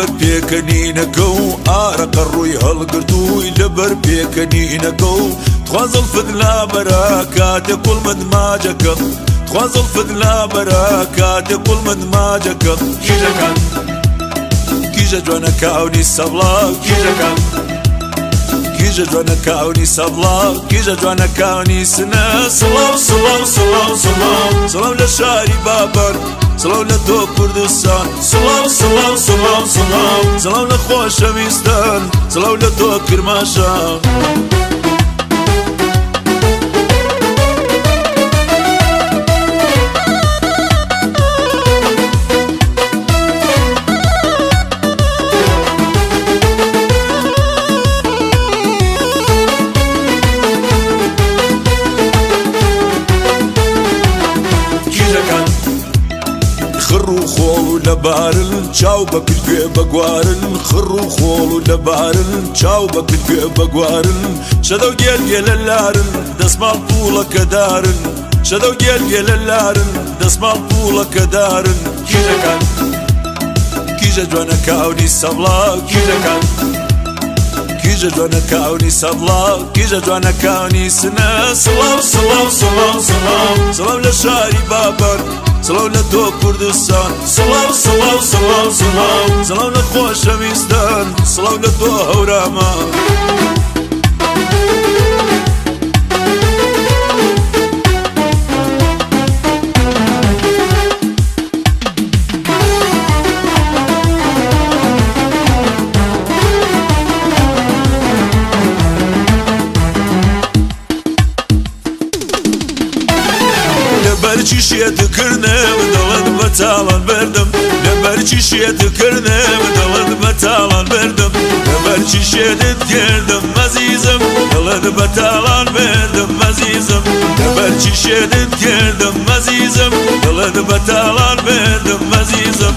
لەبەر پێکەنینەکە و ئارەقە ڕووی هەڵگرتووی لەبەر پێکەنینەکە و تخوازڵ فدلا بەرە کاتێ قوڵمت ماجەکە تخوازڵ فدلا بەرە کاتێ قوڵمت ماجەکە کیژەکان کیژە جوانە کاونی سەبڵا کیژەکان کیژە جوانە کاونی سەبڵا کیژە جوانە کاونی سنە سڵاو سڵاو سڵاو سڵاو سڵاو لە شاری بابەر سڵاو لە تۆ کوردستان سڵاو سڵاو سڵاو سڵاو سڵاو لە خۆشەویستان سڵاو لە تۆ کرماشان خڕ و خۆڵ و لەبارن چاو بە کردگوێ بەگوارن خڕ و خۆڵ و لەبارن چاو بە کردگوێ بەگوارن شەدە و گێل گێلە لارن دەسماڵ پووڵەکە دارن شەدە و گێل گێلە لارن دەسماڵ پووڵەکە دارن کیژەکان کیژە جوانە کاونی سەبڵا کیژەکان کیژە جوانە کاونی سەبڵا کیژە جوانە کاونی سنە سڵاو سڵاو سڵاو سڵاو سڵاو لە شاری بابەر سڵاو لە تۆ کوردستان سڵاو سڵاو سڵاو سڵاو سڵاو لە خۆشەویستان سڵاو لە تۆ هەورامان لەبەرچی شێتکردنم دڵت بە تاڵان بردم لەبەرچی شێتکردنم دڵت بە تاڵان بردم لەبەرچی شێتت کردم مەزیزم دڵت بە تاڵان بردم مەزیزم لەبەرچی شێتت کردم مەزیزم دڵت بە تاڵان بردم مەزیزم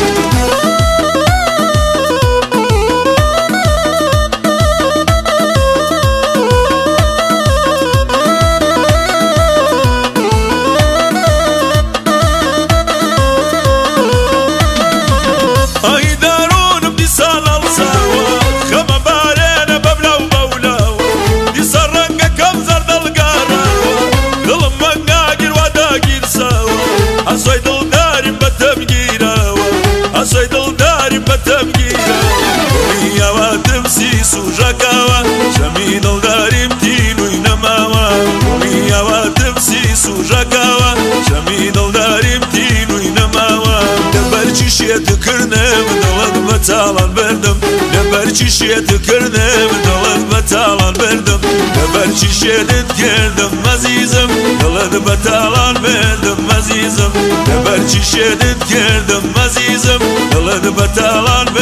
سوژەکەوە شەمی دڵداریم تینووی نەماوە میاواتمسی سوژەکەوە شەمی دڵداریم تینووی نەماوە لەبەرچی شێتکردنم دڵت بە تاڵان بردم لەبەرچی شێتکردنم دڵت بە تاڵان بردم لەبەرچی شێتت کردم مەزیزم دڵت بە تاڵان بردم مەزیزم لەبەرچی شێتت کردم مەزیزم دڵت بە تاڵان